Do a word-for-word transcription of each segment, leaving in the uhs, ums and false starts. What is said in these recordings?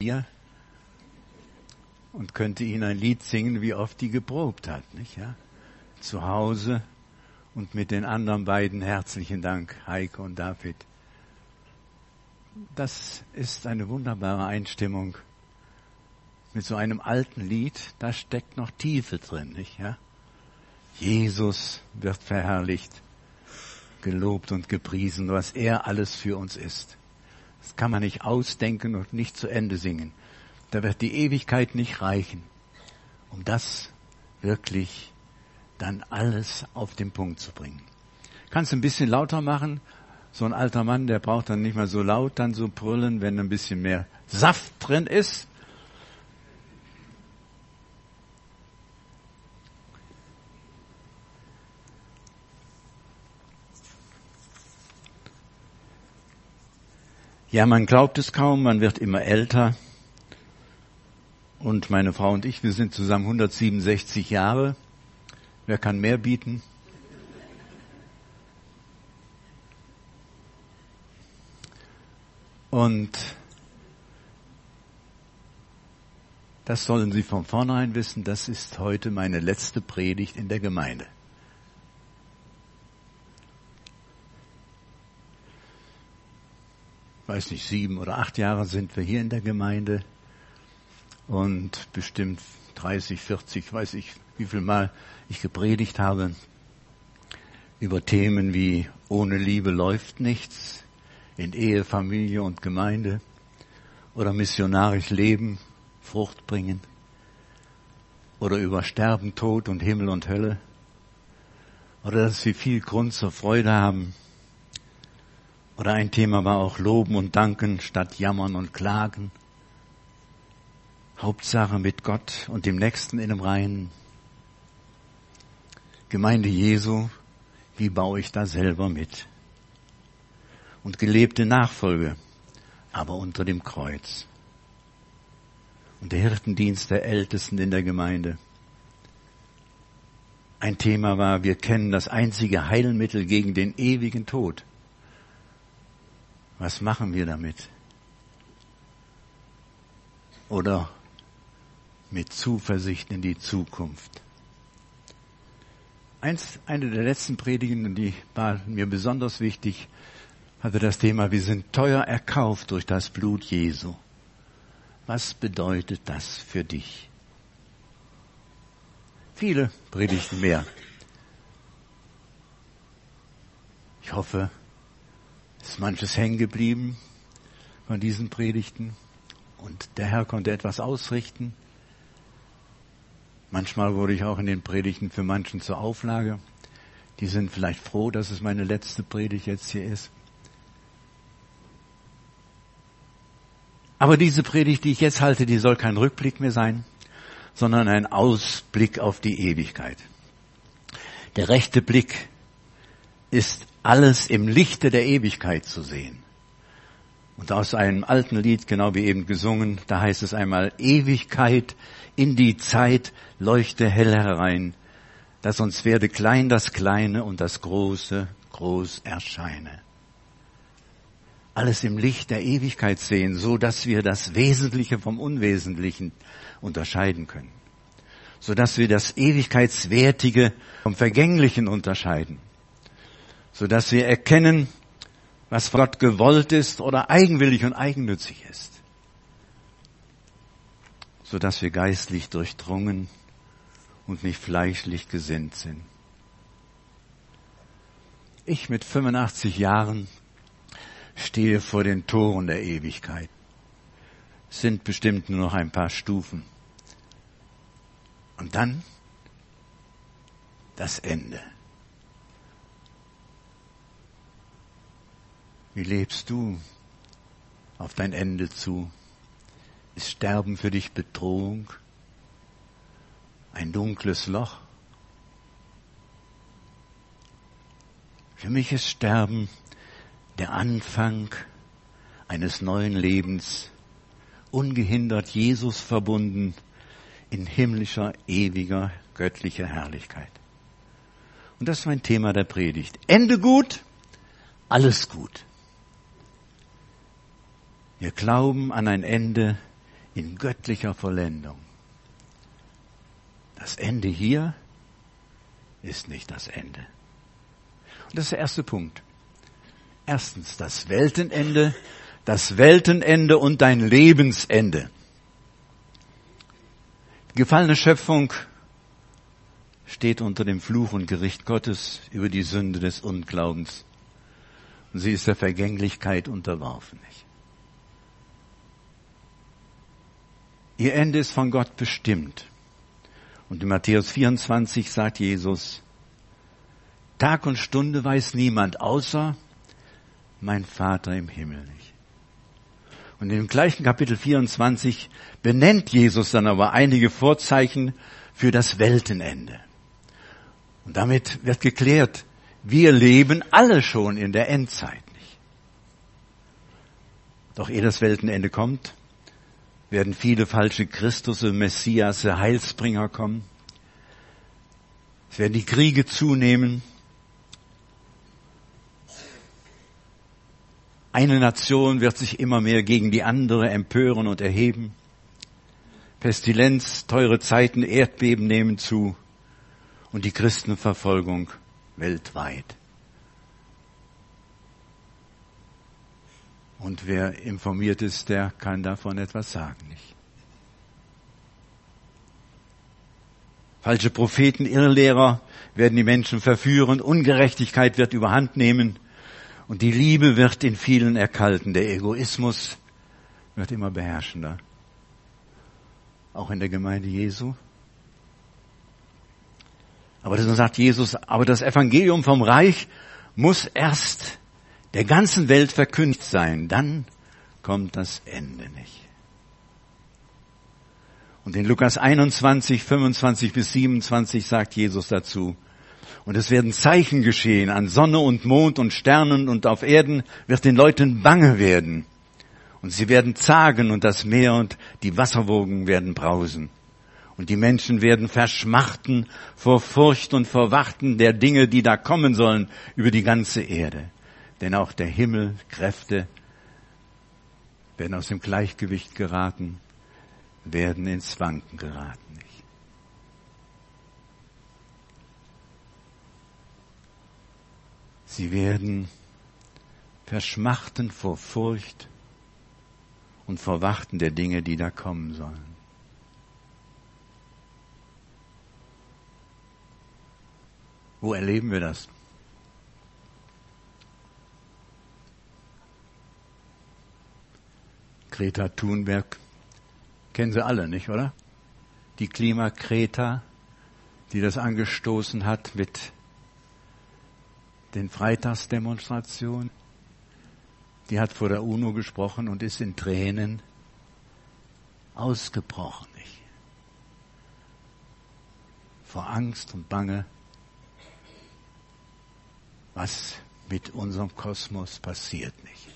hier und könnte Ihnen ein Lied singen, wie oft die geprobt hat, nicht, ja? Zu Hause und mit den anderen beiden herzlichen Dank, Heike und David. Das ist eine wunderbare Einstimmung. Mit so einem alten Lied, da steckt noch Tiefe drin, nicht, ja? Jesus wird verherrlicht, gelobt und gepriesen, was er alles für uns ist. Das kann man nicht ausdenken und nicht zu Ende singen. Da wird die Ewigkeit nicht reichen, um das wirklich dann alles auf den Punkt zu bringen. Kannst du ein bisschen lauter machen? So ein alter Mann, der braucht dann nicht mehr so laut dann so brüllen, wenn ein bisschen mehr Saft drin ist. Ja, man glaubt es kaum, man wird immer älter. Und meine Frau und ich, wir sind zusammen hundertsiebenundsechzig Jahre. Wer kann mehr bieten? Und das sollen Sie von vornherein wissen, das ist heute meine letzte Predigt in der Gemeinde. Ich weiß nicht, sieben oder acht Jahre sind wir hier in der Gemeinde und bestimmt dreißig, vierzig, weiß ich, wie viel Mal ich gepredigt habe über Themen wie ohne Liebe läuft nichts, in Ehe, Familie und Gemeinde oder missionarisch leben, Frucht bringen oder über Sterben, Tod und Himmel und Hölle oder dass wir viel Grund zur Freude haben. Oder ein Thema war auch Loben und Danken statt Jammern und Klagen. Hauptsache mit Gott und dem Nächsten in dem Reinen. Gemeinde Jesu, wie baue ich da selber mit? Und gelebte Nachfolge, aber unter dem Kreuz. Und der Hirtendienst der Ältesten in der Gemeinde. Ein Thema war, wir kennen das einzige Heilmittel gegen den ewigen Tod. Was machen wir damit? Oder mit Zuversicht in die Zukunft. Eins, eine der letzten Predigten, die war mir besonders wichtig, hatte das Thema, wir sind teuer erkauft durch das Blut Jesu. Was bedeutet das für dich? Viele Predigten mehr. Ich hoffe, es ist manches hängen geblieben von diesen Predigten und der Herr konnte etwas ausrichten. Manchmal wurde ich auch in den Predigten für manchen zur Auflage. Die sind vielleicht froh, dass es meine letzte Predigt jetzt hier ist. Aber diese Predigt, die ich jetzt halte, die soll kein Rückblick mehr sein, sondern ein Ausblick auf die Ewigkeit. Der rechte Blick ist alles im Lichte der Ewigkeit zu sehen. Und aus einem alten Lied, genau wie eben gesungen, da heißt es einmal, Ewigkeit in die Zeit leuchte hell herein, dass uns werde klein das Kleine und das Große groß erscheine. Alles im Licht der Ewigkeit sehen, so dass wir das Wesentliche vom Unwesentlichen unterscheiden können. So dass wir das Ewigkeitswertige vom Vergänglichen unterscheiden. So dass wir erkennen, was von Gott gewollt ist oder eigenwillig und eigennützig ist. So dass wir geistlich durchdrungen und nicht fleischlich gesinnt sind. Ich mit fünfundachtzig Jahren stehe vor den Toren der Ewigkeit. Es sind bestimmt nur noch ein paar Stufen. Und dann das Ende. Wie lebst du auf dein Ende zu? Ist Sterben für dich Bedrohung? Ein dunkles Loch? Für mich ist Sterben der Anfang eines neuen Lebens, ungehindert Jesus verbunden in himmlischer, ewiger, göttlicher Herrlichkeit. Und das ist mein Thema der Predigt. Ende gut, alles gut. Wir glauben an ein Ende in göttlicher Vollendung. Das Ende hier ist nicht das Ende. Und das ist der erste Punkt. Erstens das Weltenende, das Weltenende und dein Lebensende. Die gefallene Schöpfung steht unter dem Fluch und Gericht Gottes über die Sünde des Unglaubens. Und sie ist der Vergänglichkeit unterworfen. Ihr Ende ist von Gott bestimmt. Und in Matthäus vierundzwanzig sagt Jesus, Tag und Stunde weiß niemand, außer mein Vater im Himmel nicht. Und im gleichen Kapitel vierundzwanzig benennt Jesus dann aber einige Vorzeichen für das Weltenende. Und damit wird geklärt, wir leben alle schon in der Endzeit nicht. Doch ehe das Weltenende kommt, werden viele falsche Christusse, Messiasse, Heilsbringer kommen. Es werden die Kriege zunehmen. Eine Nation wird sich immer mehr gegen die andere empören und erheben. Pestilenz, teure Zeiten, Erdbeben nehmen zu und die Christenverfolgung weltweit. Und wer informiert ist, der kann davon etwas sagen, nicht? Falsche Propheten, Irrlehrer werden die Menschen verführen, Ungerechtigkeit wird überhand nehmen und die Liebe wird in vielen erkalten. Der Egoismus wird immer beherrschender. Auch in der Gemeinde Jesu. Aber dann sagt Jesus, aber das Evangelium vom Reich muss erst der ganzen Welt verkündigt sein, dann kommt das Ende nicht. Und in Lukas einundzwanzig, fünfundzwanzig bis siebenundzwanzig sagt Jesus dazu, und es werden Zeichen geschehen an Sonne und Mond und Sternen und auf Erden wird den Leuten bange werden. Und sie werden zagen und das Meer und die Wasserwogen werden brausen. Und die Menschen werden verschmachten vor Furcht und vor Warten der Dinge, die da kommen sollen über die ganze Erde. Denn auch der Himmel, Kräfte werden aus dem Gleichgewicht geraten, werden ins Wanken geraten. Sie werden verschmachten vor Furcht und vor Warten der Dinge, die da kommen sollen. Wo erleben wir das? Greta Thunberg, kennen Sie alle, nicht, oder? Die Klimakreta, die das angestoßen hat mit den Freitagsdemonstrationen. Die hat vor der UNO gesprochen und ist in Tränen ausgebrochen. Nicht? Vor Angst und Bange, was mit unserem Kosmos passiert, nicht?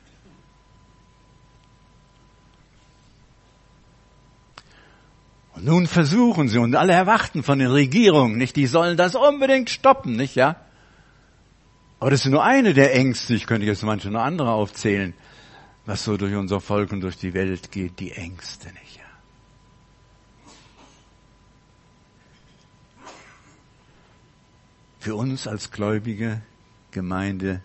Und nun versuchen sie, und alle erwarten von den Regierungen, nicht, die sollen das unbedingt stoppen, nicht, ja? Aber das ist nur eine der Ängste, ich könnte jetzt manche noch andere aufzählen, was so durch unser Volk und durch die Welt geht, die Ängste, nicht, ja? Für uns als gläubige Gemeinde,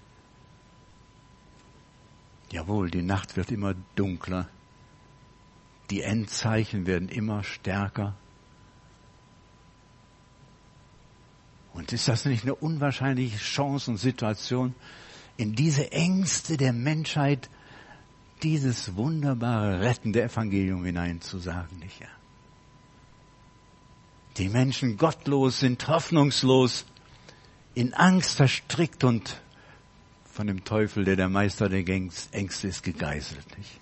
jawohl, die Nacht wird immer dunkler, die Endzeichen werden immer stärker. Und ist das nicht eine unwahrscheinliche Chance und Situation, in diese Ängste der Menschheit dieses wunderbare rettende Evangelium hineinzusagen, nicht ja? Die Menschen gottlos sind, hoffnungslos, in Angst verstrickt und von dem Teufel, der der Meister der Ängste ist, gegeißelt, nicht?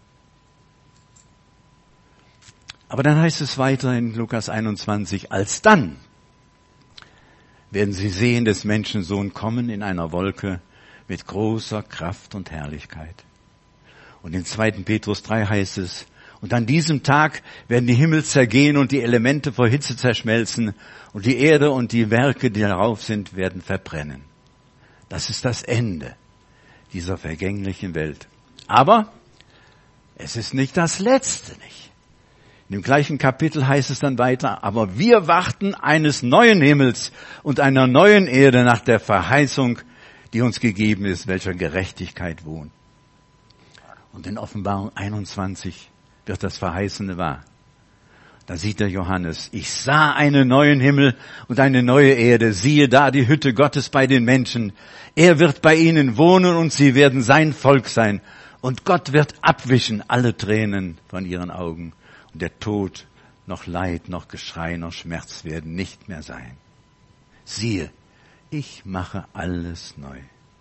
Aber dann heißt es weiter in Lukas einundzwanzig, alsdann werden sie sehen des Menschensohn kommen in einer Wolke mit großer Kraft und Herrlichkeit. Und in zweiten Petrus drei heißt es, und an diesem Tag werden die Himmel zergehen und die Elemente vor Hitze zerschmelzen und die Erde und die Werke, die darauf sind, werden verbrennen. Das ist das Ende dieser vergänglichen Welt. Aber Es ist nicht das Letzte, nicht? In dem gleichen Kapitel heißt es dann weiter, aber wir warten eines neuen Himmels und einer neuen Erde nach der Verheißung, die uns gegeben ist, welcher Gerechtigkeit wohnt. Und in Offenbarung einundzwanzig wird das Verheißene wahr. Da sieht der Johannes, ich sah einen neuen Himmel und eine neue Erde. Siehe da die Hütte Gottes bei den Menschen. Er wird bei ihnen wohnen und sie werden sein Volk sein. Und Gott wird abwischen alle Tränen von ihren Augen. Und der Tod, noch Leid, noch Geschrei, noch Schmerz werden nicht mehr sein. Siehe, ich mache alles neu.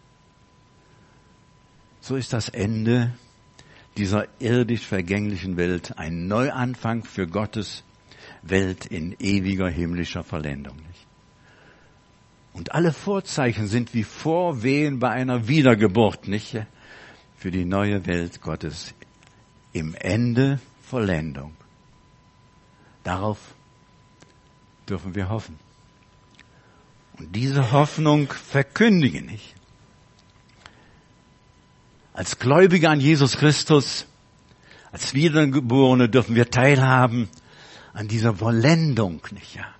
So ist das Ende dieser irdisch vergänglichen Welt ein Neuanfang für Gottes Welt in ewiger himmlischer Vollendung. Und alle Vorzeichen sind wie Vorwehen bei einer Wiedergeburt, nicht? Für die neue Welt Gottes im Ende Vollendung. Darauf dürfen wir hoffen. Und diese Hoffnung verkündigen nicht. Als Gläubige an Jesus Christus, als Wiedergeborene dürfen wir teilhaben an dieser Vollendung, nicht ja?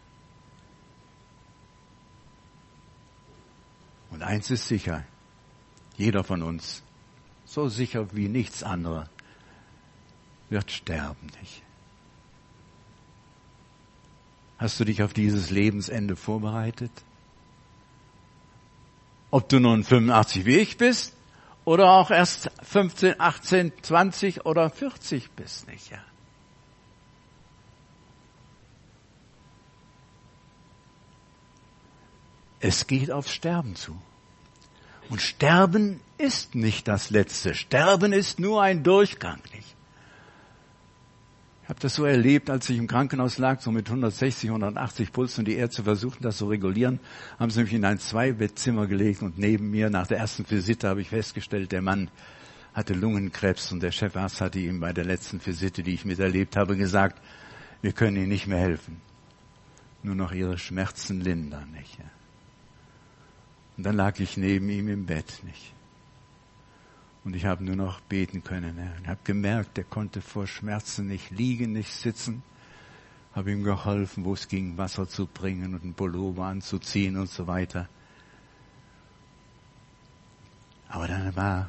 Und eins ist sicher, jeder von uns, so sicher wie nichts anderes, wird sterben, nicht? Hast du dich auf dieses Lebensende vorbereitet? Ob du nun fünfundachtzig wie ich bist, oder auch erst fünfzehn, achtzehn, zwanzig oder vierzig bist, nicht, ja? Es geht aufs Sterben zu. Und Sterben ist nicht das Letzte. Sterben ist nur ein Durchgang, nicht? Ich habe das so erlebt, als ich im Krankenhaus lag, so mit hundertsechzig, hundertachtzig Puls und die Ärzte versuchten das zu regulieren, haben sie mich in ein Zwei-Bettzimmer gelegt und neben mir, nach der ersten Visite, habe ich festgestellt, der Mann hatte Lungenkrebs und der Chefarzt hatte ihm bei der letzten Visite, die ich miterlebt habe, gesagt, wir können Ihnen nicht mehr helfen. Nur noch Ihre Schmerzen lindern, nicht? Und dann lag ich neben ihm im Bett, nicht? Und ich habe nur noch beten können. Ich habe gemerkt, er konnte vor Schmerzen nicht liegen, nicht sitzen. Habe ihm geholfen, wo es ging, Wasser zu bringen und einen Pullover anzuziehen und so weiter. Aber dann war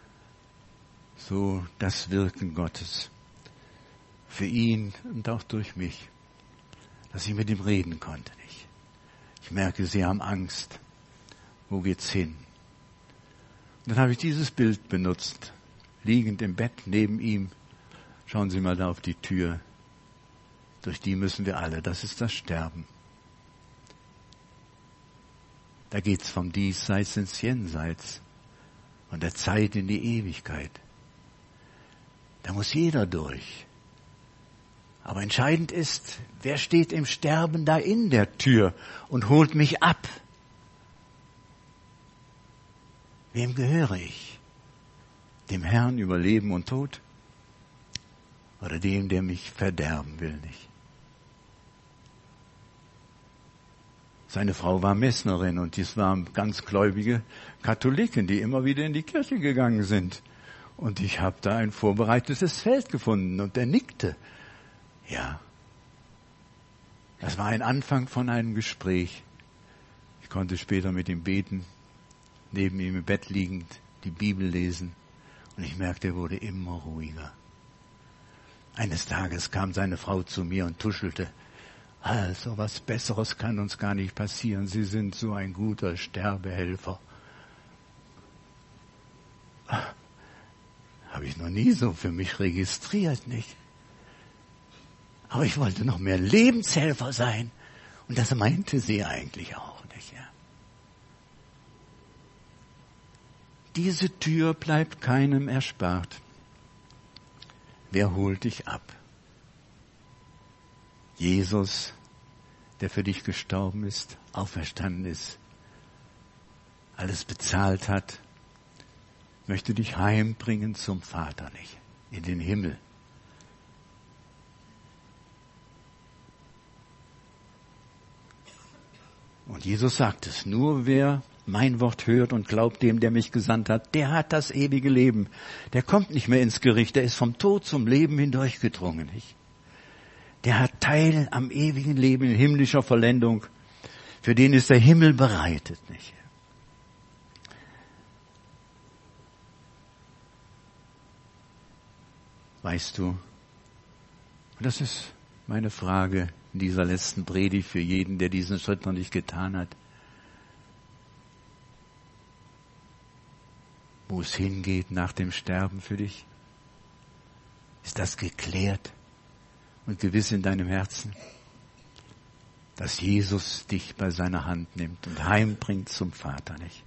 so das Wirken Gottes für ihn und auch durch mich, dass ich mit ihm reden konnte, nicht? Ich merke, sie haben Angst. Wo geht's hin? Und dann habe ich dieses Bild benutzt, liegend im Bett neben ihm. Schauen Sie mal da auf die Tür. Durch die müssen wir alle. Das ist das Sterben. Da geht's vom Diesseits ins Jenseits, von der Zeit in die Ewigkeit. Da muss jeder durch. Aber entscheidend ist, wer steht im Sterben da in der Tür und holt mich ab? Wem gehöre ich? Dem Herrn über Leben und Tod? Oder dem, der mich verderben will, nicht? Seine Frau war Messnerin und dies waren ganz gläubige Katholiken, die immer wieder in die Kirche gegangen sind. Und ich habe da ein vorbereitetes Feld gefunden und er nickte. Ja, das war ein Anfang von einem Gespräch. Ich konnte später mit ihm beten, neben ihm im Bett liegend, die Bibel lesen. Und ich merkte, er wurde immer ruhiger. Eines Tages kam seine Frau zu mir und tuschelte, also was Besseres kann uns gar nicht passieren. Sie sind so ein guter Sterbehelfer. Habe ich noch nie so für mich registriert, nicht? Aber ich wollte noch mehr Lebenshelfer sein. Und das meinte sie eigentlich auch, nicht? Ja. Diese Tür bleibt keinem erspart. Wer holt dich ab? Jesus, der für dich gestorben ist, auferstanden ist, alles bezahlt hat, möchte dich heimbringen zum Vater, nicht? In den Himmel. Und Jesus sagt es, nur wer mein Wort hört und glaubt dem, der mich gesandt hat, der hat das ewige Leben. Der kommt nicht mehr ins Gericht, der ist vom Tod zum Leben hindurchgedrungen. Nicht? Der hat Teil am ewigen Leben in himmlischer Vollendung. Für den ist der Himmel bereitet. Nicht? Weißt du, und das ist meine Frage in dieser letzten Predigt für jeden, der diesen Schritt noch nicht getan hat, wo es hingeht nach dem Sterben für dich? Ist das geklärt und gewiss in deinem Herzen, dass Jesus dich bei seiner Hand nimmt und heimbringt zum Vater, nicht?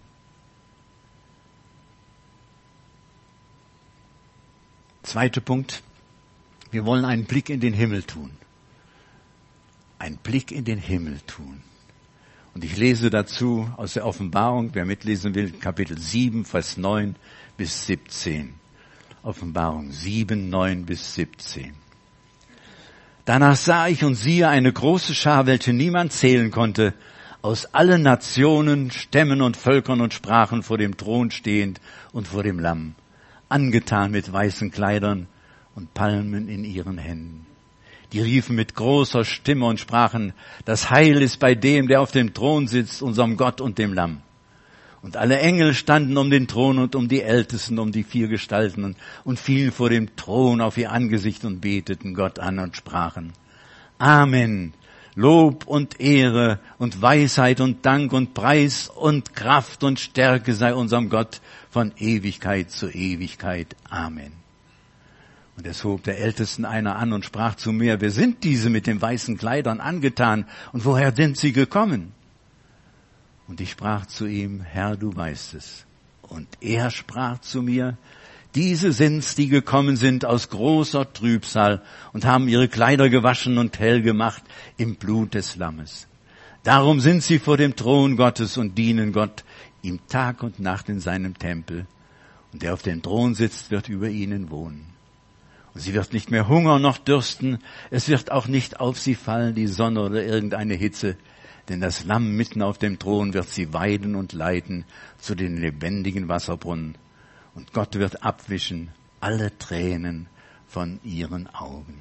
Zweiter Punkt. Wir wollen einen Blick in den Himmel tun. Einen Blick in den Himmel tun. Und ich lese dazu aus der Offenbarung, wer mitlesen will, Kapitel sieben, Vers neun bis siebzehn. Offenbarung sieben, neun bis siebzehn. Danach sah ich und siehe eine große Schar, welche niemand zählen konnte, aus allen Nationen, Stämmen und Völkern und Sprachen vor dem Thron stehend und vor dem Lamm, angetan mit weißen Kleidern und Palmen in ihren Händen. Die riefen mit großer Stimme und sprachen, das Heil ist bei dem, der auf dem Thron sitzt, unserem Gott und dem Lamm. Und alle Engel standen um den Thron und um die Ältesten, um die vier Gestalten und, und fielen vor dem Thron auf ihr Angesicht und beteten Gott an und sprachen, Amen, Lob und Ehre und Weisheit und Dank und Preis und Kraft und Stärke sei unserem Gott von Ewigkeit zu Ewigkeit. Amen. Und es hob der Ältesten einer an und sprach zu mir, wer sind diese mit den weißen Kleidern angetan und woher sind sie gekommen? Und ich sprach zu ihm, Herr, du weißt es. Und er sprach zu mir, diese sind's, die gekommen sind aus großer Trübsal und haben ihre Kleider gewaschen und hell gemacht im Blut des Lammes. Darum sind sie vor dem Thron Gottes und dienen Gott ihm Tag und Nacht in seinem Tempel. Und der auf dem Thron sitzt, wird über ihnen wohnen. Und sie wird nicht mehr hungern noch dürsten, es wird auch nicht auf sie fallen die Sonne oder irgendeine Hitze, denn das Lamm mitten auf dem Thron wird sie weiden und leiten zu den lebendigen Wasserbrunnen. Und Gott wird abwischen alle Tränen von ihren Augen.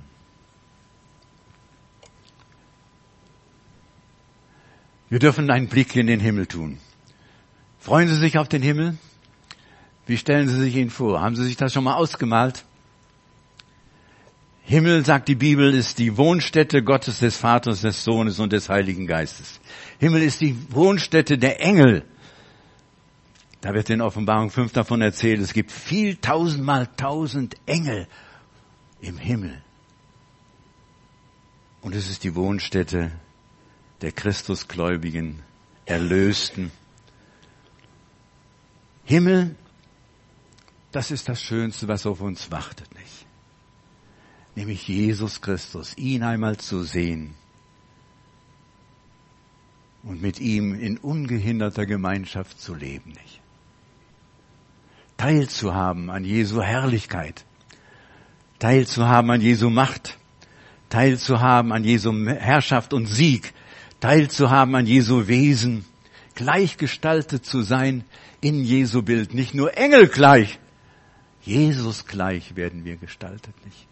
Wir dürfen einen Blick in den Himmel tun. Freuen Sie sich auf den Himmel? Wie stellen Sie sich ihn vor? Haben Sie sich das schon mal ausgemalt? Himmel, sagt die Bibel, ist die Wohnstätte Gottes, des Vaters, des Sohnes und des Heiligen Geistes. Himmel ist die Wohnstätte der Engel. Da wird in Offenbarung fünf davon erzählt, es gibt viel tausendmal tausend Engel im Himmel. Und es ist die Wohnstätte der Christusgläubigen, Erlösten. Himmel, das ist das Schönste, was auf uns wartet, nicht? Nämlich Jesus Christus, ihn einmal zu sehen und mit ihm in ungehinderter Gemeinschaft zu leben, nicht? Teilzuhaben an Jesu Herrlichkeit, teilzuhaben an Jesu Macht, teilzuhaben an Jesu Herrschaft und Sieg, teilzuhaben an Jesu Wesen, gleichgestaltet zu sein in Jesu Bild, nicht nur engelgleich, Jesus gleich werden wir gestaltet, nicht?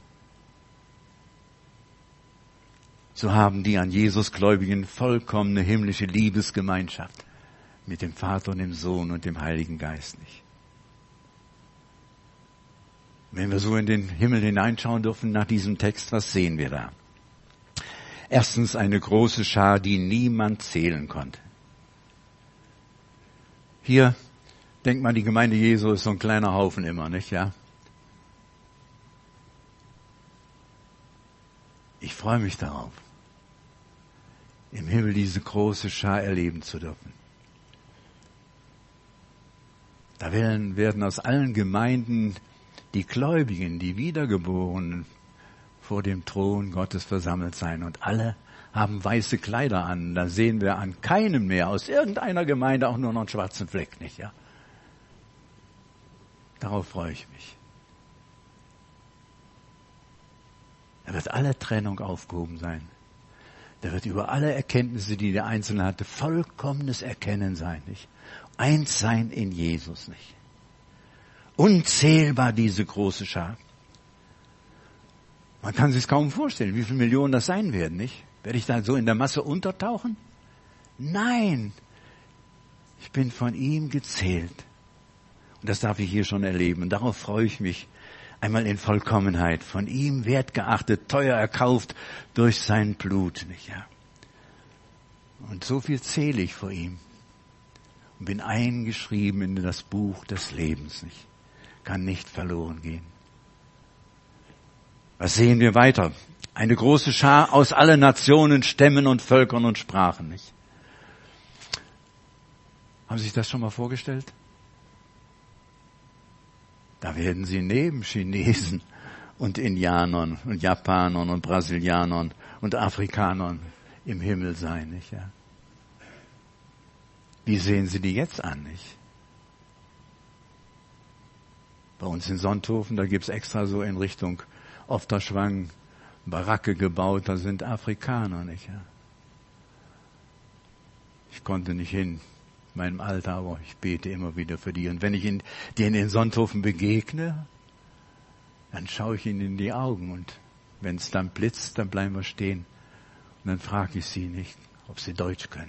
So haben die an Jesus Gläubigen vollkommene himmlische Liebesgemeinschaft mit dem Vater und dem Sohn und dem Heiligen Geist, nicht? Wenn wir so in den Himmel hineinschauen dürfen nach diesem Text, was sehen wir da? Erstens eine große Schar, die niemand zählen konnte. Hier denkt man, die Gemeinde Jesu ist so ein kleiner Haufen immer, nicht, ja? Ich freue mich darauf, im Himmel diese große Schar erleben zu dürfen. Da werden, werden aus allen Gemeinden die Gläubigen, die Wiedergeborenen vor dem Thron Gottes versammelt sein. Und alle haben weiße Kleider an. Da sehen wir an keinem mehr aus irgendeiner Gemeinde auch nur noch einen schwarzen Fleck, nicht, ja? Darauf freue ich mich. Da wird alle Trennung aufgehoben sein. Da wird über alle Erkenntnisse, die der Einzelne hatte, vollkommenes Erkennen sein, nicht? Eins sein in Jesus, nicht? Unzählbar diese große Schar. Man kann sich kaum vorstellen, wie viele Millionen das sein werden, nicht? Werde ich da so in der Masse untertauchen? Nein! Ich bin von ihm gezählt. Und das darf ich hier schon erleben. Und darauf freue ich mich. Einmal in Vollkommenheit. Von ihm wertgeachtet, teuer erkauft durch sein Blut, nicht, ja? Und so viel zähle ich vor ihm. Und bin eingeschrieben in das Buch des Lebens, nicht? Kann nicht verloren gehen. Was sehen wir weiter? Eine große Schar aus allen Nationen, Stämmen und Völkern und Sprachen, nicht? Haben Sie sich das schon mal vorgestellt? Da werden Sie neben Chinesen und Indianern und Japanern und Brasilianern und Afrikanern im Himmel sein, nicht, ja? Wie sehen Sie die jetzt an, nicht? Bei uns in Sonthofen, da gibt's extra so in Richtung Ofterschwang Baracke gebaut, da sind Afrikaner, nicht, ja? Ich konnte nicht hin, in meinem Alter, aber ich bete immer wieder für die. Und wenn ich in, denen in Sonthofen begegne, dann schaue ich ihnen in die Augen und wenn es dann blitzt, dann bleiben wir stehen. Und dann frage ich sie nicht, ob sie Deutsch können.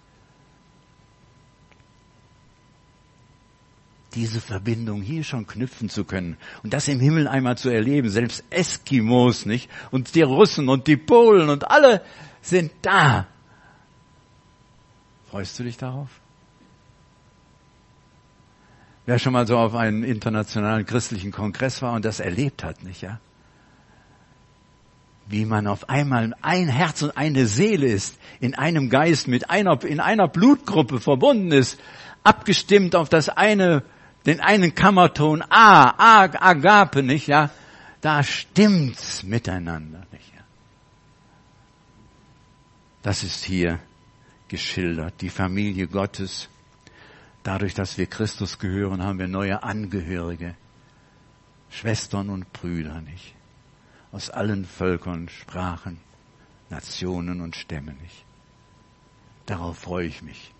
Diese Verbindung hier schon knüpfen zu können und das im Himmel einmal zu erleben, selbst Eskimos, nicht? Und die Russen und die Polen und alle sind da. Freust du dich darauf? Wer schon mal so auf einem internationalen christlichen Kongress war und das erlebt hat, nicht, ja? Wie man auf einmal ein Herz und eine Seele ist, in einem Geist, mit einer, in einer Blutgruppe verbunden ist, abgestimmt auf das eine, den einen Kammerton, A, A, Agape, nicht, ja? Da stimmt's miteinander, nicht, ja? Das ist hier geschildert, die Familie Gottes. Dadurch, dass wir Christus gehören, haben wir neue Angehörige, Schwestern und Brüder, nicht? Aus allen Völkern, Sprachen, Nationen und Stämmen, nicht? Darauf freue ich mich.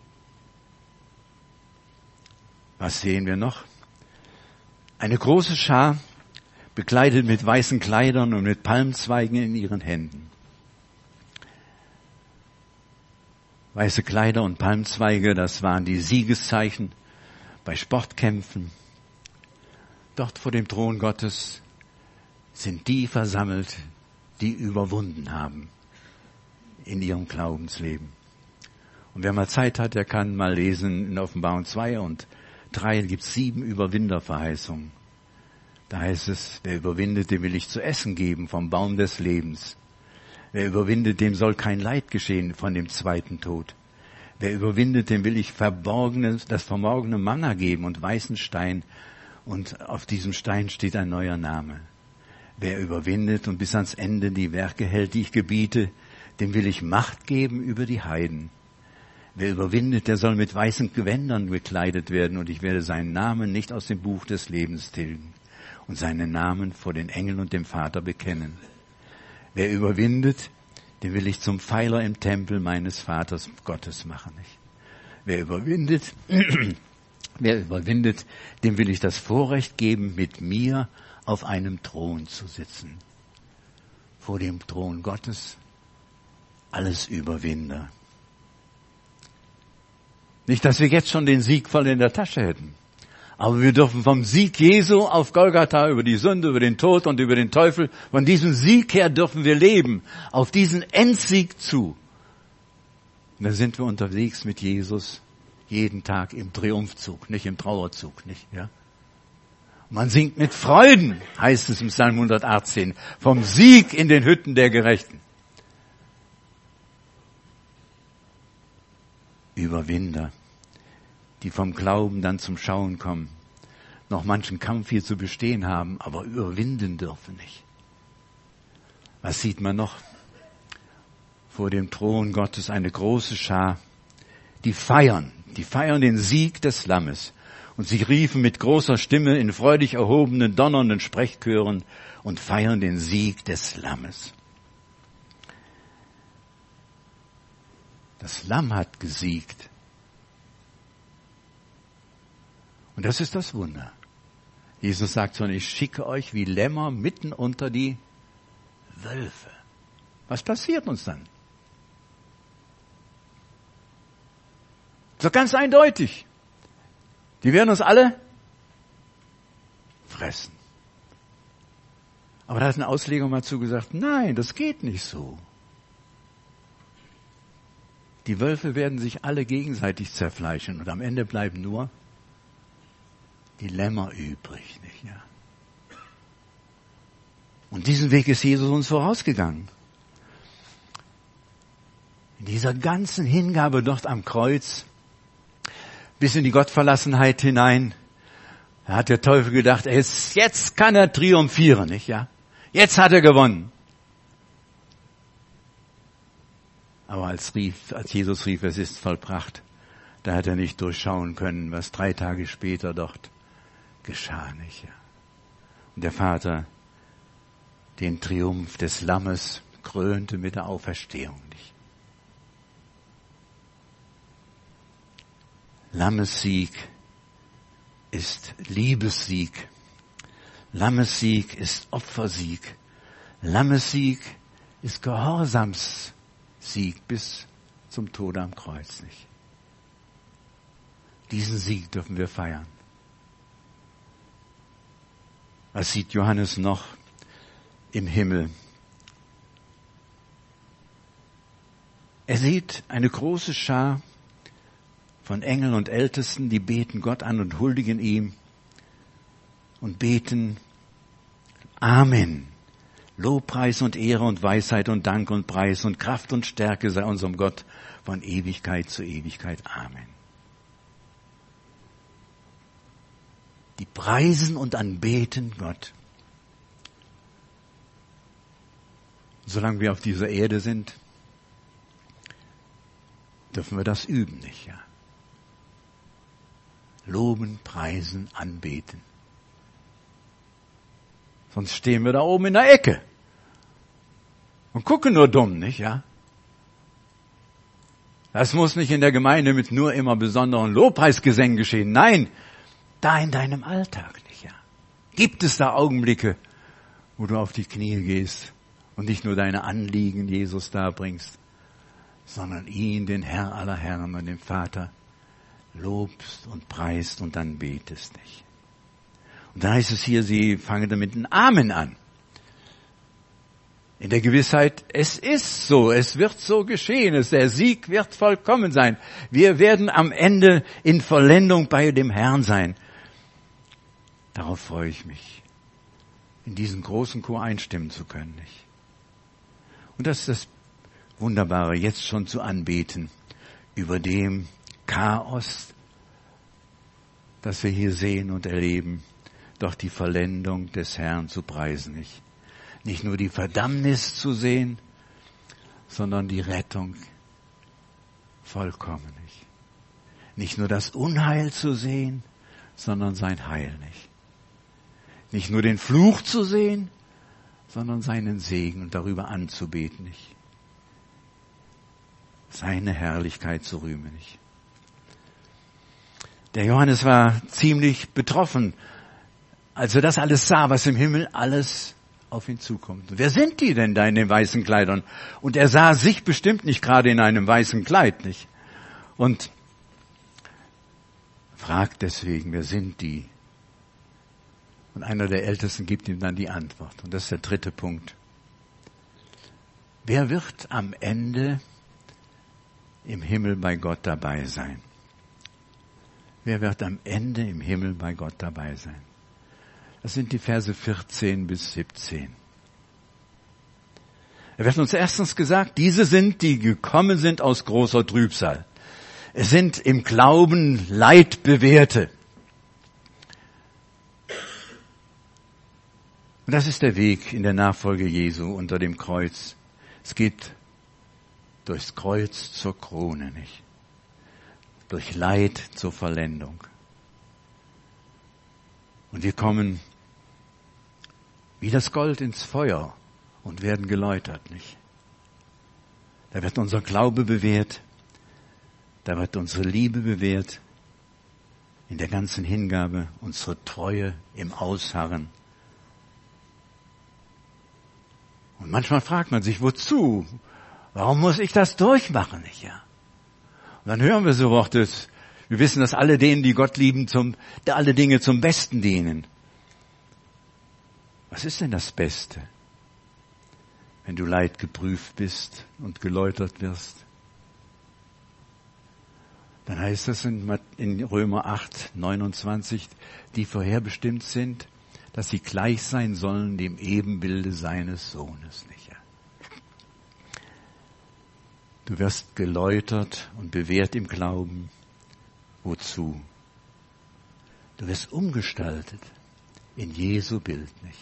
Was sehen wir noch? Eine große Schar, bekleidet mit weißen Kleidern und mit Palmzweigen in ihren Händen. Weiße Kleider und Palmzweige, das waren die Siegeszeichen bei Sportkämpfen. Dort vor dem Thron Gottes sind die versammelt, die überwunden haben in ihrem Glaubensleben. Und wer mal Zeit hat, der kann mal lesen in Offenbarung zwei und drei gibt es sieben Überwinderverheißungen. Da heißt es, wer überwindet, dem will ich zu essen geben vom Baum des Lebens. Wer überwindet, dem soll kein Leid geschehen von dem zweiten Tod. Wer überwindet, dem will ich verborgenes, das verborgene Manna geben und weißen Stein. Und auf diesem Stein steht ein neuer Name. Wer überwindet und bis ans Ende die Werke hält, die ich gebiete, dem will ich Macht geben über die Heiden. Wer überwindet, der soll mit weißen Gewändern gekleidet werden und ich werde seinen Namen nicht aus dem Buch des Lebens tilgen und seinen Namen vor den Engeln und dem Vater bekennen. Wer überwindet, den will ich zum Pfeiler im Tempel meines Vaters Gottes machen. Nicht? Wer überwindet, wer überwindet, dem will ich das Vorrecht geben, mit mir auf einem Thron zu sitzen. Vor dem Thron Gottes, alles Überwinder. Nicht, dass wir jetzt schon den Sieg voll in der Tasche hätten. Aber wir dürfen vom Sieg Jesu auf Golgatha über die Sünde, über den Tod und über den Teufel, von diesem Sieg her dürfen wir leben, auf diesen Endsieg zu. Und da sind wir unterwegs mit Jesus jeden Tag im Triumphzug, nicht im Trauerzug, nicht, ja? Man singt mit Freuden, heißt es im Psalm hundertachtzehn, vom Sieg in den Hütten der Gerechten. Überwinder, die vom Glauben dann zum Schauen kommen, noch manchen Kampf hier zu bestehen haben, aber überwinden dürfen nicht. Was sieht man noch? Vor dem Thron Gottes eine große Schar, die feiern, die feiern den Sieg des Lammes. Und sie riefen mit großer Stimme in freudig erhobenen, donnernden Sprechchören und feiern den Sieg des Lammes. Das Lamm hat gesiegt. Und das ist das Wunder. Jesus sagt schon, ich schicke euch wie Lämmer mitten unter die Wölfe. Was passiert uns dann? So ganz eindeutig. Die werden uns alle fressen. Aber da hat ein Ausleger mal zugesagt, nein, das geht nicht so. Die Wölfe werden sich alle gegenseitig zerfleischen und am Ende bleiben nur die Lämmer übrig, nicht, ja? Und diesen Weg ist Jesus uns vorausgegangen. In dieser ganzen Hingabe dort am Kreuz, bis in die Gottverlassenheit hinein, da hat der Teufel gedacht, jetzt, jetzt kann er triumphieren, nicht, ja? Jetzt hat er gewonnen. Aber als, rief, als Jesus rief, es ist vollbracht, da hat er nicht durchschauen können, was drei Tage später dort geschah, nicht, ja? Und der Vater den Triumph des Lammes krönte mit der Auferstehung, nicht? Lammessieg ist Liebessieg. Lammessieg ist Opfersieg. Lammessieg ist Gehorsamssieg bis zum Tode am Kreuz, nicht? Diesen Sieg dürfen wir feiern. Was sieht Johannes noch im Himmel? Er sieht eine große Schar von Engeln und Ältesten, die beten Gott an und huldigen ihm und beten Amen. Lobpreis und Ehre und Weisheit und Dank und Preis und Kraft und Stärke sei unserem Gott von Ewigkeit zu Ewigkeit. Amen. Die preisen und anbeten Gott. Solange wir auf dieser Erde sind, dürfen wir das üben, nicht, ja? Loben, preisen, anbeten. Sonst stehen wir da oben in der Ecke und gucken nur dumm, nicht, ja? Das muss nicht in der Gemeinde mit nur immer besonderen Lobpreisgesängen geschehen. Nein, da in deinem Alltag, nicht, ja? Gibt es da Augenblicke, wo du auf die Knie gehst und nicht nur deine Anliegen Jesus darbringst, sondern ihn, den Herr aller Herren und den Vater, lobst und preist und dann betest, nicht? Und dann heißt es hier, sie fangen damit ein Amen an. In der Gewissheit, es ist so, es wird so geschehen, es, der Sieg wird vollkommen sein. Wir werden am Ende in Vollendung bei dem Herrn sein. Darauf freue ich mich, in diesen großen Chor einstimmen zu können, nicht? Und das ist das Wunderbare, jetzt schon zu anbeten, über dem Chaos, das wir hier sehen und erleben, doch die Vollendung des Herrn zu preisen, nicht? Nicht nur die Verdammnis zu sehen, sondern die Rettung vollkommen, nicht? Nicht nur das Unheil zu sehen, sondern sein Heil, nicht? Nicht nur den Fluch zu sehen, sondern seinen Segen und darüber anzubeten, nicht? Seine Herrlichkeit zu rühmen, nicht? Der Johannes war ziemlich betroffen, als er das alles sah, was im Himmel alles auf ihn zukommt. Wer sind die denn da in den weißen Kleidern? Und er sah sich bestimmt nicht gerade in einem weißen Kleid, nicht? Und fragt deswegen, wer sind die? Und einer der Ältesten gibt ihm dann die Antwort. Und das ist der dritte Punkt. Wer wird am Ende im Himmel bei Gott dabei sein? Wer wird am Ende im Himmel bei Gott dabei sein? Das sind die Verse vierzehn bis siebzehn. Er wird uns erstens gesagt, diese sind, die gekommen sind aus großer Trübsal. Es sind im Glauben Leidbewährte. Und das ist der Weg in der Nachfolge Jesu unter dem Kreuz. Es geht durchs Kreuz zur Krone, nicht? Durch Leid zur Vollendung. Und wir kommen wie das Gold ins Feuer und werden geläutert, nicht? Da wird unser Glaube bewährt, Da wird unsere Liebe bewährt, in der ganzen Hingabe, unsere Treue im Ausharren. Und manchmal fragt man sich, wozu? Warum muss ich das durchmachen, nicht, ja? Und dann hören wir so Worte, wir wissen, dass alle denen, die Gott lieben, zum, alle Dinge zum Besten dienen. Was ist denn das Beste, wenn du Leid geprüft bist und geläutert wirst? Dann heißt es in Römer acht, neunundzwanzig, die vorherbestimmt sind, dass sie gleich sein sollen dem Ebenbilde seines Sohnes, nicht? Du wirst geläutert und bewährt im Glauben. Wozu? Du wirst umgestaltet in Jesu Bild, nicht?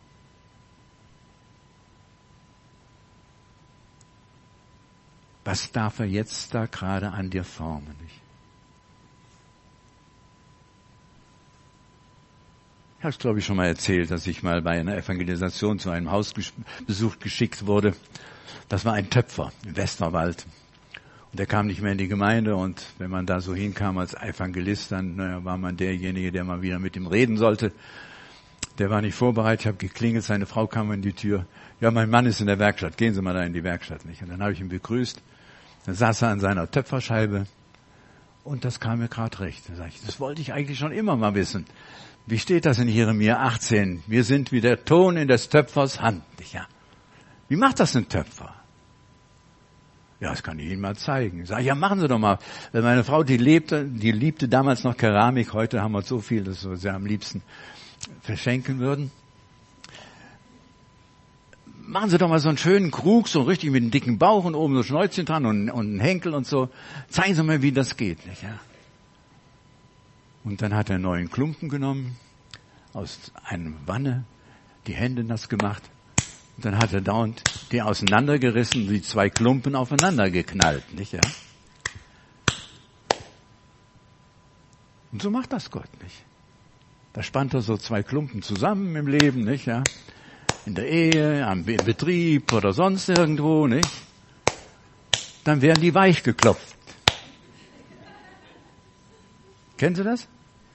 Was darf er jetzt da gerade an dir formen, nicht? Ich habe es, glaube ich, schon mal erzählt, dass ich mal bei einer Evangelisation zu einem Hausbesuch geschickt wurde. Das war ein Töpfer im Westerwald. Und der kam nicht mehr in die Gemeinde. Und wenn man da so hinkam als Evangelist, dann naja, war man derjenige, der mal wieder mit ihm reden sollte. Der war nicht vorbereitet. Ich habe geklingelt, seine Frau kam in die Tür. Ja, mein Mann ist in der Werkstatt. Gehen Sie mal da in die Werkstatt, nicht? Und dann habe ich ihn begrüßt. Dann saß er an seiner Töpferscheibe. Und das kam mir gerade recht. Da sage ich, das wollte ich eigentlich schon immer mal wissen. Wie steht das in Jeremia achtzehn? Wir sind wie der Ton in des Töpfers Hand, nicht ja? Wie macht das ein Töpfer? Ja, das kann ich Ihnen mal zeigen. Ich sage, ja, machen Sie doch mal. Meine Frau, die lebte, die liebte damals noch Keramik. Heute haben wir so viel, dass wir sie am liebsten verschenken würden. Machen Sie doch mal so einen schönen Krug, so richtig mit einem dicken Bauch und oben so Schnäuzchen dran und, und einen Henkel und so. Zeigen Sie mal, wie das geht, nicht ja? Und dann hat er einen neuen Klumpen genommen, aus einer Wanne, die Hände nass gemacht. Und dann hat er dauernd die auseinandergerissen, die zwei Klumpen aufeinander geknallt, nicht, ja? Und so macht das Gott, nicht? Da spannt er so zwei Klumpen zusammen im Leben, nicht, ja? In der Ehe, am Betrieb oder sonst irgendwo, nicht? Dann werden die weich geklopft. Kennen Sie das?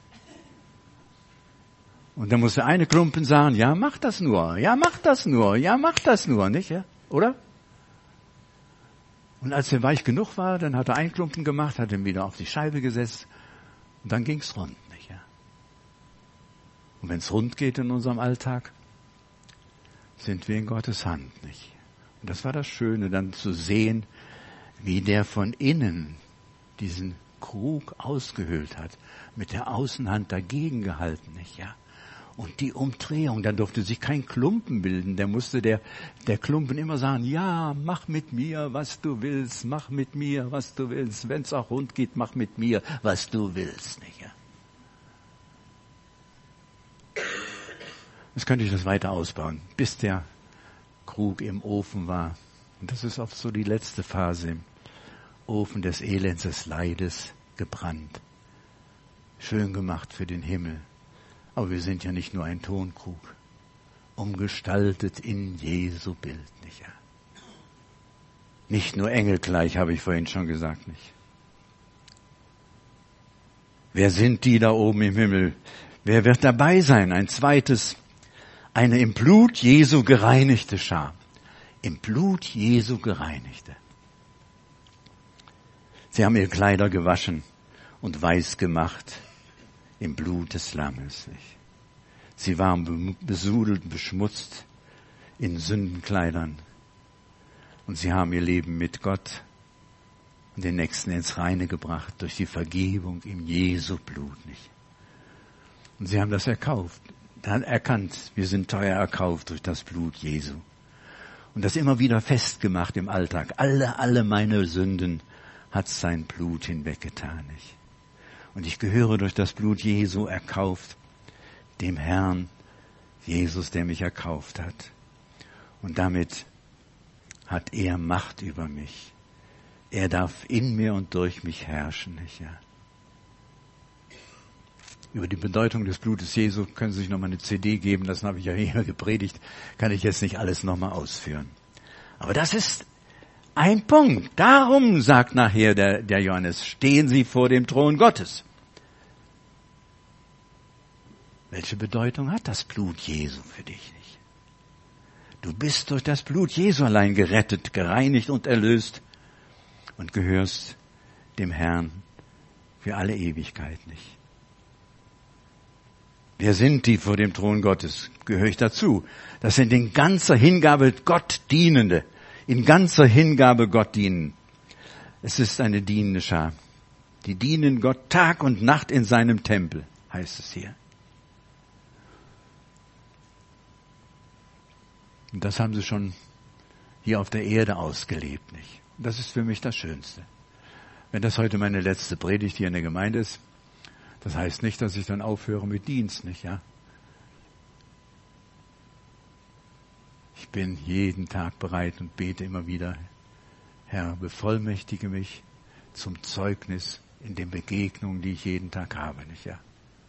Und dann muss der eine Klumpen sagen, ja, mach das nur, ja, mach das nur, ja, mach das nur, nicht, ja? Oder? Und als er weich genug war, dann hat er einen Klumpen gemacht, hat ihn wieder auf die Scheibe gesetzt und dann ging's rund, nicht, ja? Und wenn's rund geht in unserem Alltag, sind wir in Gottes Hand, nicht? Und das war das Schöne, dann zu sehen, wie der von innen diesen Krug ausgehöhlt hat, mit der Außenhand dagegen gehalten, nicht, ja? Und die Umdrehung, dann durfte sich kein Klumpen bilden, der musste der, der Klumpen immer sagen, ja, mach mit mir, was du willst, mach mit mir, was du willst, wenn's auch rund geht, mach mit mir, was du willst, nicht, ja? Jetzt könnte ich das weiter ausbauen, bis der Krug im Ofen war. Und das ist oft so die letzte Phase im Ofen des Elends, des Leides, gebrannt. Schön gemacht für den Himmel. Aber wir sind ja nicht nur ein Tonkrug, umgestaltet in Jesu Bild, nicht ja? Nicht nur engelgleich, habe ich vorhin schon gesagt, nicht? Wer sind die da oben im Himmel? Wer wird dabei sein? Ein zweites, eine im Blut Jesu gereinigte Schar. Im Blut Jesu gereinigte. Sie haben ihre Kleider gewaschen und weiß gemacht im Blut des Lammes. Nicht? Sie waren besudelt, beschmutzt in Sündenkleidern. Und sie haben ihr Leben mit Gott und den Nächsten ins Reine gebracht durch die Vergebung im Jesu Blut. Nicht? Und sie haben das erkauft, dann erkannt, wir sind teuer erkauft durch das Blut Jesu. Und das immer wieder festgemacht im Alltag. Alle, alle meine Sünden hat sein Blut hinweggetan. Nicht? Und ich gehöre durch das Blut Jesu erkauft, dem Herrn Jesus, der mich erkauft hat. Und damit hat er Macht über mich. Er darf in mir und durch mich herrschen. Nicht, ja? Über die Bedeutung des Blutes Jesu können Sie sich nochmal eine C D geben, das habe ich ja hier gepredigt, kann ich jetzt nicht alles nochmal ausführen. Aber das ist ein Punkt. Darum, sagt nachher der, der Johannes, stehen sie vor dem Thron Gottes. Welche Bedeutung hat das Blut Jesu für dich nicht? Du bist durch das Blut Jesu allein gerettet, gereinigt und erlöst und gehörst dem Herrn für alle Ewigkeit nicht. Wer sind die vor dem Thron Gottes? Gehöre ich dazu? Das sind in ganzer Hingabe Gott Dienende. In ganzer Hingabe Gott dienen. Es ist eine dienende Schar. Die dienen Gott Tag und Nacht in seinem Tempel, heißt es hier. Und das haben sie schon hier auf der Erde ausgelebt, nicht? Das ist für mich das Schönste. Wenn das heute meine letzte Predigt hier in der Gemeinde ist, das heißt nicht, dass ich dann aufhöre mit Dienst, nicht, ja? Ich bin jeden Tag bereit und bete immer wieder, Herr, bevollmächtige mich zum Zeugnis in den Begegnungen, die ich jeden Tag habe, nicht, ja?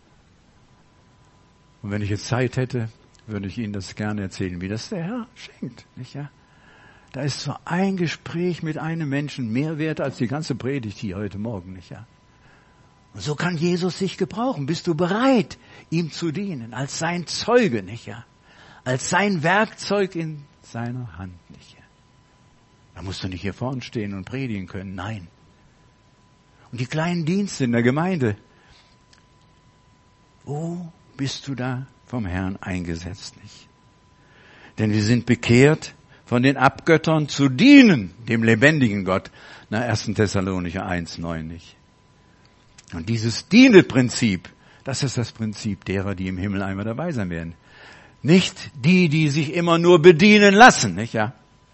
Und wenn ich jetzt Zeit hätte, würde ich Ihnen das gerne erzählen, wie das der Herr schenkt, nicht, ja? Da ist so ein Gespräch mit einem Menschen mehr wert als die ganze Predigt hier heute Morgen, nicht, ja? Und so kann Jesus dich gebrauchen. Bist du bereit, ihm zu dienen, als sein Zeuge, nicht, ja? Als sein Werkzeug in seiner Hand, nicht, ja? Da musst du nicht hier vorne stehen und predigen können, nein. Und die kleinen Dienste in der Gemeinde, wo bist du da vom Herrn eingesetzt, nicht? Denn wir sind bekehrt, von den Abgöttern zu dienen, dem lebendigen Gott. Na, erster Thessalonicher eins neun, nicht? Und dieses Dieneprinzip, das ist das Prinzip derer, die im Himmel einmal dabei sein werden. Nicht die, die sich immer nur bedienen lassen, nicht, ja?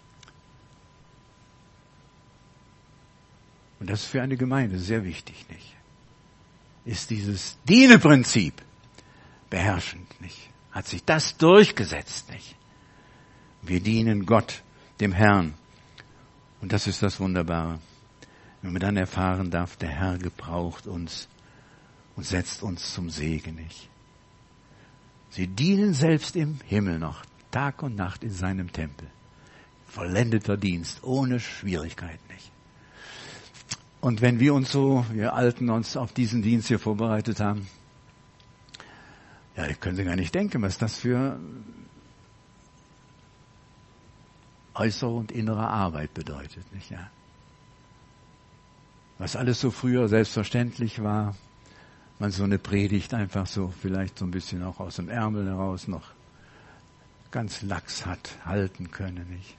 Und das ist für eine Gemeinde sehr wichtig, nicht? Ist dieses Dieneprinzip beherrschend, nicht? Hat sich das durchgesetzt, nicht? Wir dienen Gott, dem Herrn. Und das ist das Wunderbare. Wenn man dann erfahren darf, der Herr gebraucht uns und setzt uns zum Segen, nicht? Sie dienen selbst im Himmel noch, Tag und Nacht in seinem Tempel. Vollendeter Dienst, ohne Schwierigkeit, nicht? Und wenn wir uns so, wir Alten, uns auf diesen Dienst hier vorbereitet haben, ja, die können Sie gar nicht denken, was das für äußere und innere Arbeit bedeutet, nicht, ja? Was alles so früher selbstverständlich war, man so eine Predigt einfach so vielleicht so ein bisschen auch aus dem Ärmel heraus noch ganz lax hat halten können, nicht?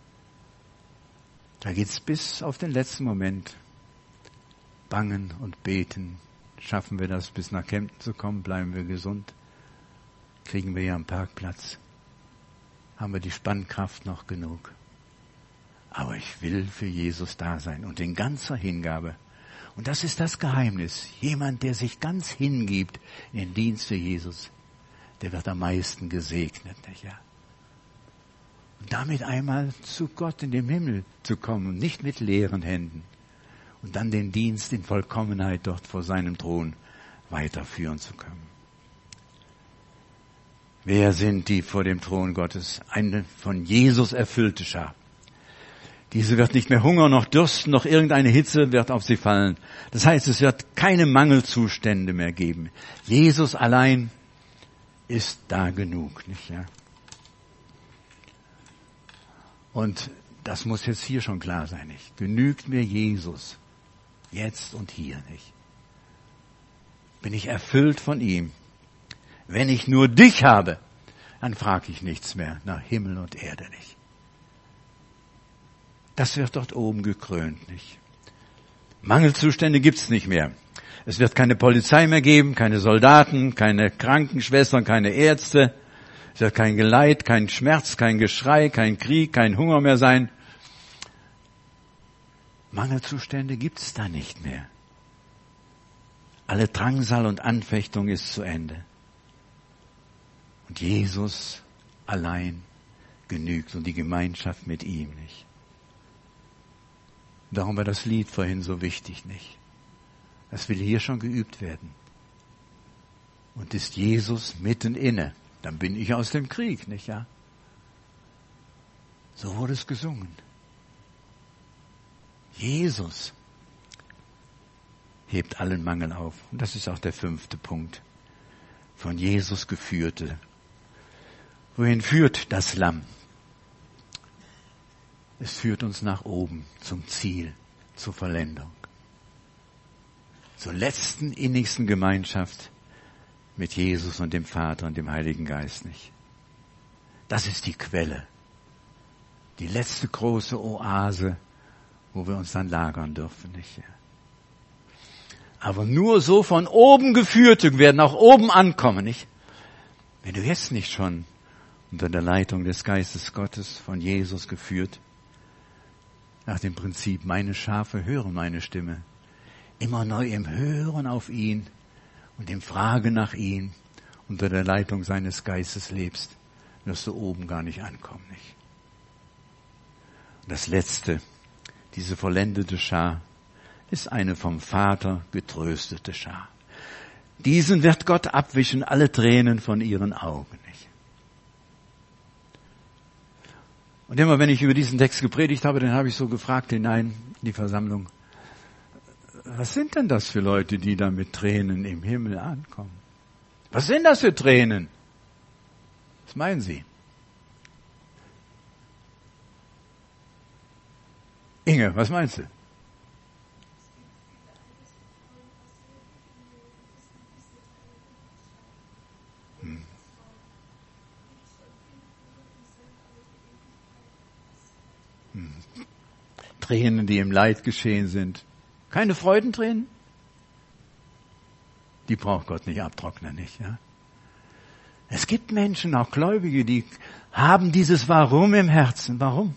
Da geht's bis auf den letzten Moment. Bangen und beten. Schaffen wir das, bis nach Kempten zu kommen? Bleiben wir gesund? Kriegen wir ja einen Parkplatz? Haben wir die Spannkraft noch genug? Aber ich will für Jesus da sein und in ganzer Hingabe. Und das ist das Geheimnis. Jemand, der sich ganz hingibt in den Dienst für Jesus, der wird am meisten gesegnet, nicht, ja? Und damit einmal zu Gott in den Himmel zu kommen, nicht mit leeren Händen. Und dann den Dienst in Vollkommenheit dort vor seinem Thron weiterführen zu können. Wer sind die vor dem Thron Gottes? Eine von Jesus erfüllte Schar. Diese wird nicht mehr Hunger, noch Durst, noch irgendeine Hitze wird auf sie fallen. Das heißt, es wird keine Mangelzustände mehr geben. Jesus allein ist da genug, nicht, ja? Und das muss jetzt hier schon klar sein, nicht? Genügt mir Jesus jetzt und hier, nicht? Bin ich erfüllt von ihm? Wenn ich nur dich habe, dann frage ich nichts mehr nach Himmel und Erde, nicht? Das wird dort oben gekrönt, nicht? Mangelzustände gibt's nicht mehr. Es wird keine Polizei mehr geben, keine Soldaten, keine Krankenschwestern, keine Ärzte. Es wird kein Geleit, kein Schmerz, kein Geschrei, kein Krieg, kein Hunger mehr sein. Mangelzustände gibt's da nicht mehr. Alle Drangsal und Anfechtung ist zu Ende. Und Jesus allein genügt und die Gemeinschaft mit ihm, nicht? Darum war das Lied vorhin so wichtig, nicht? Das will hier schon geübt werden. Und ist Jesus mitten inne, dann bin ich aus dem Krieg, nicht, ja? So wurde es gesungen. Jesus hebt allen Mangel auf. Und das ist auch der fünfte Punkt. Von Jesus geführte. Wohin führt das Lamm? Es führt uns nach oben, zum Ziel, zur Vollendung. Zur letzten innigsten Gemeinschaft mit Jesus und dem Vater und dem Heiligen Geist nicht. Das ist die Quelle. Die letzte große Oase, wo wir uns dann lagern dürfen, nicht? Aber nur so von oben geführte werden auch oben ankommen, nicht? Wenn du jetzt nicht schon unter der Leitung des Geistes Gottes von Jesus geführt, nach dem Prinzip, meine Schafe hören meine Stimme, immer neu im Hören auf ihn und im Fragen nach ihm unter der Leitung seines Geistes lebst, wirst du oben gar nicht ankommen, nicht? Und das Letzte, diese vollendete Schar, ist eine vom Vater getröstete Schar. Diesen wird Gott abwischen alle Tränen von ihren Augen, nicht? Und immer wenn ich über diesen Text gepredigt habe, dann habe ich so gefragt hinein in die Versammlung, was sind denn das für Leute, die da mit Tränen im Himmel ankommen? Was sind das für Tränen? Was meinen Sie? Inge, was meinst du? Hm. Hm. Tränen, die im Leid geschehen sind. Keine Freudentränen? Die braucht Gott nicht abtrocknen, nicht, ja? Es gibt Menschen, auch Gläubige, die haben dieses Warum im Herzen. Warum?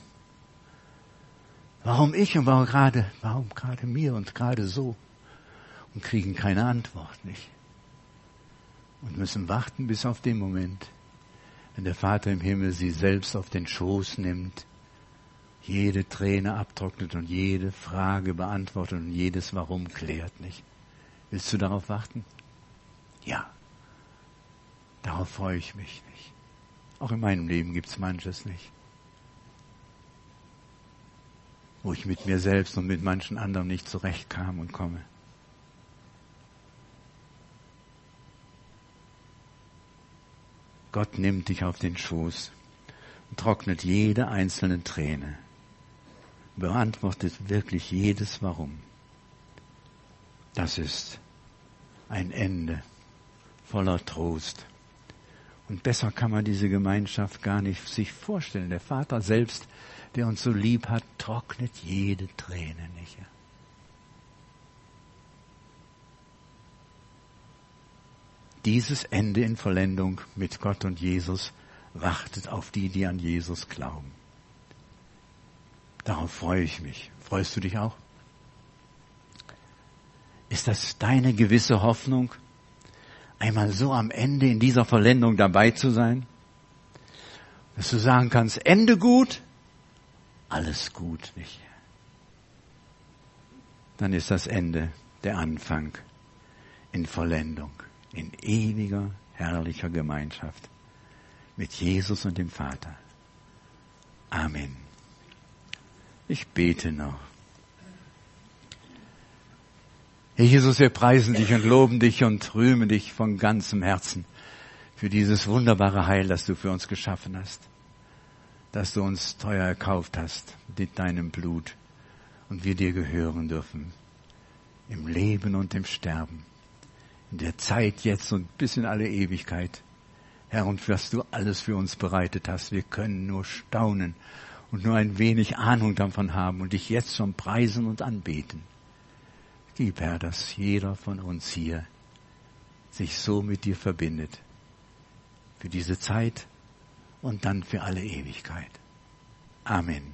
Warum ich und warum gerade, warum gerade mir und gerade so? Und kriegen keine Antwort, nicht? Und müssen warten bis auf den Moment, wenn der Vater im Himmel sie selbst auf den Schoß nimmt, jede Träne abtrocknet und jede Frage beantwortet und jedes Warum klärt, nicht? Willst du darauf warten? Ja. Darauf freue ich mich, nicht? Auch in meinem Leben gibt's manches, nicht? Wo ich mit mir selbst und mit manchen anderen nicht zurechtkam und komme. Gott nimmt dich auf den Schoß und trocknet jede einzelne Träne, beantwortet wirklich jedes Warum. Das ist ein Ende voller Trost. Und besser kann man diese Gemeinschaft gar nicht sich vorstellen. Der Vater selbst, der uns so lieb hat, trocknet jede Träne nicht. Dieses Ende in Vollendung mit Gott und Jesus wartet auf die, die an Jesus glauben. Darauf freue ich mich. Freust du dich auch? Ist das deine gewisse Hoffnung, einmal so am Ende in dieser Vollendung dabei zu sein? Dass du sagen kannst, Ende gut, alles gut, nicht? Dann ist das Ende der Anfang in Vollendung, in ewiger, herrlicher Gemeinschaft mit Jesus und dem Vater. Amen. Ich bete noch. Herr Jesus, wir preisen dich und loben dich und rühmen dich von ganzem Herzen für dieses wunderbare Heil, das du für uns geschaffen hast, dass du uns teuer erkauft hast mit deinem Blut und wir dir gehören dürfen, im Leben und im Sterben, in der Zeit jetzt und bis in alle Ewigkeit. Herr, und was du alles für uns bereitet hast, wir können nur staunen und nur ein wenig Ahnung davon haben und dich jetzt schon preisen und anbeten. Gib, Herr, dass jeder von uns hier sich so mit dir verbindet. Für diese Zeit und dann für alle Ewigkeit. Amen.